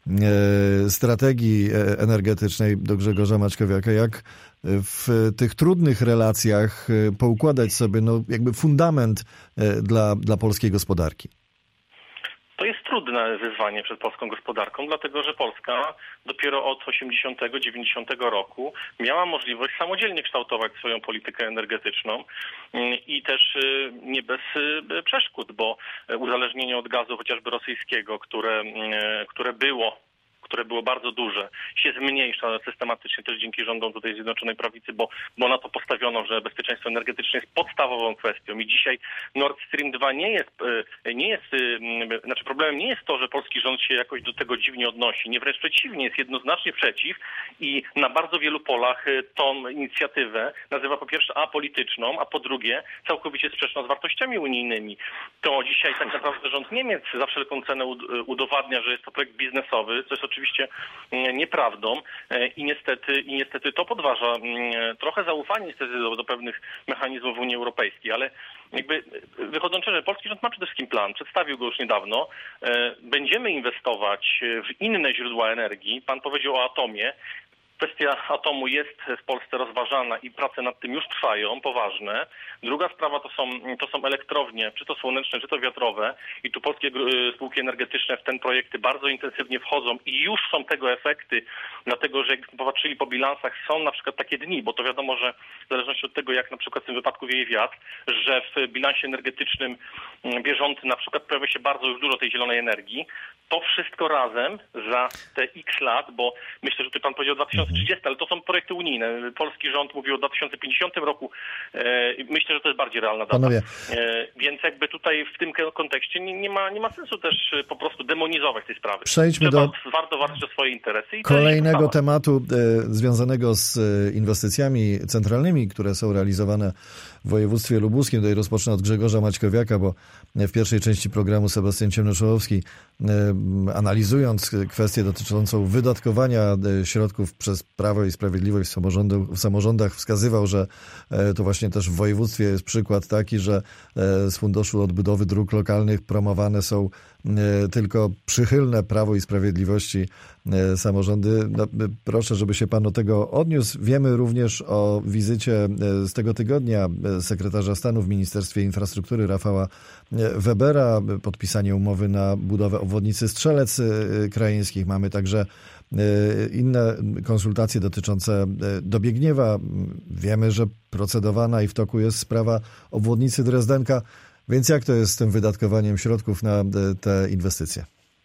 strategii energetycznej do Grzegorza Maćkowiaka. Jak w tych trudnych relacjach poukładać sobie no, jakby fundament dla, dla polskiej gospodarki? To jest trudne wyzwanie przed polską gospodarką, dlatego że Polska dopiero od osiemdziesiątego, dziewięćdziesiątego roku miała możliwość samodzielnie kształtować swoją politykę energetyczną i też nie bez przeszkód, bo uzależnienie od gazu chociażby rosyjskiego, które, które było które było bardzo duże, się zmniejsza systematycznie też dzięki rządom tutaj Zjednoczonej Prawicy, bo, bo na to postawiono, że bezpieczeństwo energetyczne jest podstawową kwestią i dzisiaj Nord Stream dwa nie jest, nie jest, znaczy problemem nie jest to, że polski rząd się jakoś do tego dziwnie odnosi, nie, wręcz przeciwnie, jest jednoznacznie przeciw i na bardzo wielu polach tą inicjatywę nazywa po pierwsze apolityczną, a po drugie całkowicie sprzeczną z wartościami unijnymi. To dzisiaj tak naprawdę rząd Niemiec za wszelką cenę udowadnia, że jest to projekt biznesowy, co jest oczywiście oczywiście nieprawdą i niestety, i niestety to podważa trochę zaufanie niestety do, do pewnych mechanizmów Unii Europejskiej, ale jakby wychodząc szczerze, polski rząd ma przede wszystkim plan, przedstawił go już niedawno. Będziemy inwestować w inne źródła energii. Pan powiedział o atomie. Kwestia atomu jest w Polsce rozważana i prace nad tym już trwają, poważne. Druga sprawa to są, to są elektrownie, czy to słoneczne, czy to wiatrowe. I tu polskie spółki energetyczne w ten projekty bardzo intensywnie wchodzą i już są tego efekty, dlatego że jak popatrzyli po bilansach, są na przykład takie dni, bo to wiadomo, że w zależności od tego, jak na przykład w tym wypadku wieje wiatr, że w bilansie energetycznym bieżącym na przykład pojawia się bardzo już dużo tej zielonej energii. To wszystko razem za te x lat, bo myślę, że tutaj pan powiedział dwa tysiące trzydzieści, ale to są projekty unijne. Polski rząd mówił o dwa tysiące pięćdziesiątym roku. Myślę, że to jest bardziej realna data. Panowie. Więc jakby tutaj w tym kontekście nie, nie, ma, nie ma sensu też po prostu demonizować tej sprawy. Przejdźmy Trzeba do warto walczyć o swoje interesy. I kolejnego tematu e, związanego z e, inwestycjami centralnymi, które są realizowane w województwie lubuskim. Tutaj rozpocznę od Grzegorza Maćkowiaka, bo w pierwszej części programu Sebastian Ciemnoszołowski, e, analizując kwestię dotyczącą wydatkowania e, środków przez Prawo i Sprawiedliwość w, w samorządach, wskazywał, że e, to właśnie też w województwie jest przykład taki, że e, z Funduszu Odbudowy Dróg Lokalnych promowane są e, tylko przychylne Prawo i Sprawiedliwości e, samorządy. No, proszę, żeby się pan do tego odniósł. Wiemy również o wizycie e, z tego tygodnia sekretarza stanu w Ministerstwie Infrastruktury Rafała Webera, podpisanie umowy na budowę obwodnicy Strzelec Krajeńskich. Mamy także inne konsultacje dotyczące Dobiegniewa. Wiemy, że procedowana i w toku jest sprawa obwodnicy Drezdenka. Więc jak to jest z tym wydatkowaniem środków na te inwestycje?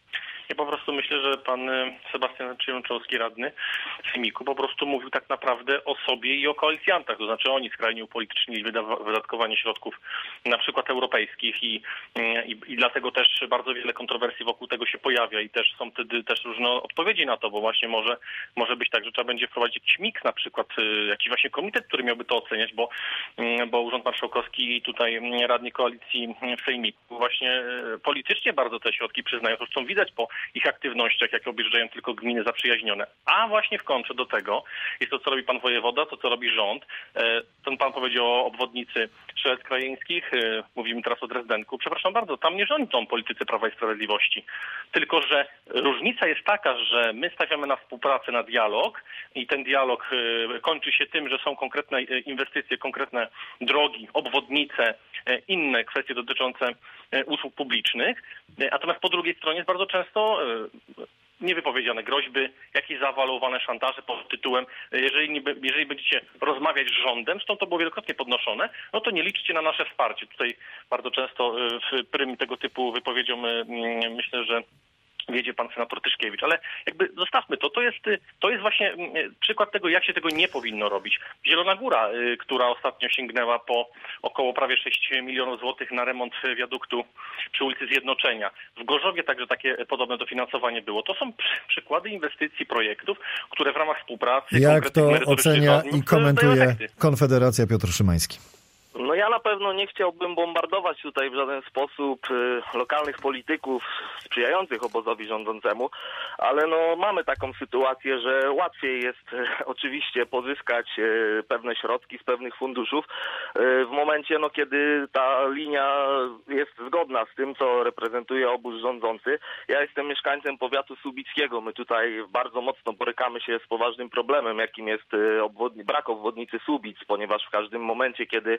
Ja po prostu myślę, że pan Sebastian Ciemnoszołowski, radny sejmiku, po prostu mówił tak naprawdę o sobie i o koalicjantach. To znaczy oni skrajnie upolitycznili wydatkowanie środków na przykład europejskich i, i, i dlatego też bardzo wiele kontrowersji wokół tego się pojawia i też są wtedy też różne odpowiedzi na to, bo właśnie może, może być tak, że trzeba będzie wprowadzić jakiś miks, na przykład jakiś właśnie komitet, który miałby to oceniać, bo, bo Urząd Marszałkowski i tutaj radni koalicji w sejmiku właśnie politycznie bardzo te środki przyznają. To zresztą widać po ich aktywnościach, jak objeżdżają tylko gminy zaprzyjaźnione. A właśnie w kontrze do tego jest to, co robi pan wojewoda, to, co robi rząd. Ten pan powiedział o obwodnicy Strzelec Krajeńskich. Mówimy teraz o Drezdenku. Przepraszam bardzo, tam nie rządzą politycy Prawa i Sprawiedliwości. Tylko że różnica jest taka, że my stawiamy na współpracę, na dialog i ten dialog kończy się tym, że są konkretne inwestycje, konkretne drogi, obwodnice, inne kwestie dotyczące usług publicznych. Natomiast po drugiej stronie jest bardzo często niewypowiedziane groźby, jakieś zaawalowane szantaże pod tytułem, jeżeli, nie, jeżeli będziecie rozmawiać z rządem, zresztą to było wielokrotnie podnoszone, no to nie liczcie na nasze wsparcie. Tutaj bardzo często w prym tego typu wypowiedziom myślę, że wiedzie pan senator Tyszkiewicz, ale jakby zostawmy to. To jest, to jest właśnie przykład tego, jak się tego nie powinno robić. Zielona Góra, która ostatnio sięgnęła po około prawie sześć milionów złotych na remont wiaduktu przy ulicy Zjednoczenia. W Gorzowie także takie podobne dofinansowanie było. To są przykłady inwestycji, projektów, które w ramach współpracy... Jak to ocenia i komentuje Konfederacja, Piotr Szymański? No ja na pewno nie chciałbym bombardować tutaj w żaden sposób y, lokalnych polityków sprzyjających obozowi rządzącemu, ale no mamy taką sytuację, że łatwiej jest y, oczywiście pozyskać y, pewne środki z pewnych funduszów y, w momencie, no kiedy ta linia jest zgodna z tym, co reprezentuje obóz rządzący. Ja jestem mieszkańcem powiatu słubickiego. My tutaj bardzo mocno borykamy się z poważnym problemem, jakim jest y, obwodni- brak obwodnicy Słubic, ponieważ w każdym momencie, kiedy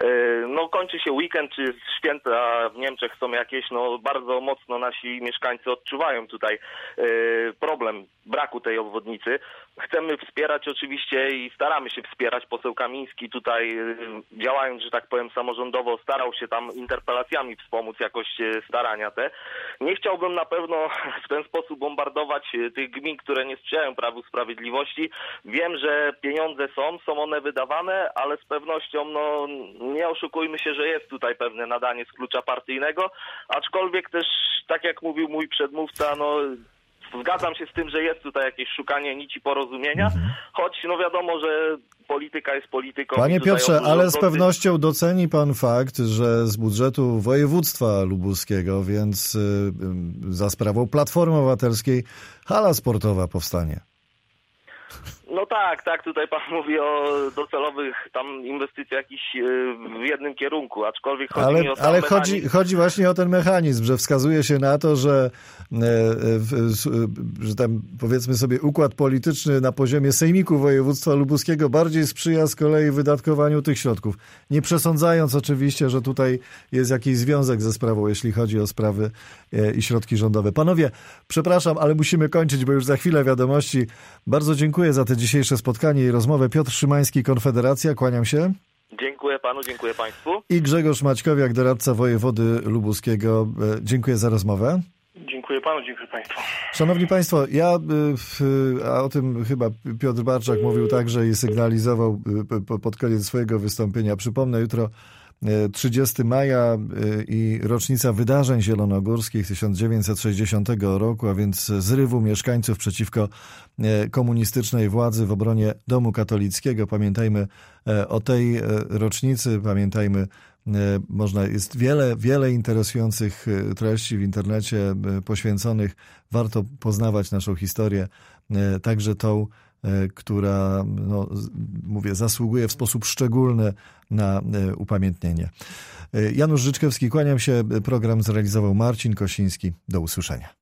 no kończy się weekend, czy święta w Niemczech są jakieś, no bardzo mocno nasi mieszkańcy odczuwają tutaj problem braku tej obwodnicy. Chcemy wspierać oczywiście i staramy się wspierać. Poseł Kamiński tutaj działając, że tak powiem, samorządowo starał się tam interpelacjami wspomóc jakoś starania te. Nie chciałbym na pewno w ten sposób bombardować tych gmin, które nie sprzyjają Prawu Sprawiedliwości. Wiem, że pieniądze są, są one wydawane, ale z pewnością no nie oszukujmy się, że jest tutaj pewne nadanie z klucza partyjnego, aczkolwiek też, tak jak mówił mój przedmówca, no zgadzam się z tym, że jest tutaj jakieś szukanie nici porozumienia, choć no wiadomo, że polityka jest polityką. Panie Piotrze, ale z pewnością doceni pan fakt, że z budżetu województwa lubuskiego, więc za sprawą Platformy Obywatelskiej, hala sportowa powstanie. No tak, tak, tutaj pan mówi o docelowych tam inwestycjach jakichś w jednym kierunku, aczkolwiek chodzi ale, mi o sam Ale mechanizm. chodzi, chodzi właśnie o ten mechanizm, że wskazuje się na to, że, że tam powiedzmy sobie układ polityczny na poziomie Sejmiku Województwa Lubuskiego bardziej sprzyja z kolei wydatkowaniu tych środków. Nie przesądzając oczywiście, że tutaj jest jakiś związek ze sprawą, jeśli chodzi o sprawy i środki rządowe. Panowie, przepraszam, ale musimy kończyć, bo już za chwilę wiadomości. Bardzo dziękuję za te dzisiejsze spotkanie i rozmowę. Piotr Szymański, Konfederacja, kłaniam się. Dziękuję panu, dziękuję państwu. I Grzegorz Maćkowiak, doradca wojewody lubuskiego. Dziękuję za rozmowę. Dziękuję. Dziękuję panu, dziękuję państwu. Szanowni Państwo, ja, a o tym chyba Piotr Barczak mówił także i sygnalizował pod koniec swojego wystąpienia. Przypomnę, jutro trzydziestego maja i rocznica wydarzeń zielonogórskich tysiąc dziewięćset sześćdziesiątego roku, a więc zrywu mieszkańców przeciwko komunistycznej władzy w obronie Domu Katolickiego. Pamiętajmy o tej rocznicy, pamiętajmy, można, jest wiele, wiele interesujących treści w internecie poświęconych. Warto poznawać naszą historię, także tą, która, no, mówię, zasługuje w sposób szczególny na upamiętnienie. Janusz Życzkewski, kłaniam się. Program zrealizował Marcin Kosiński. Do usłyszenia.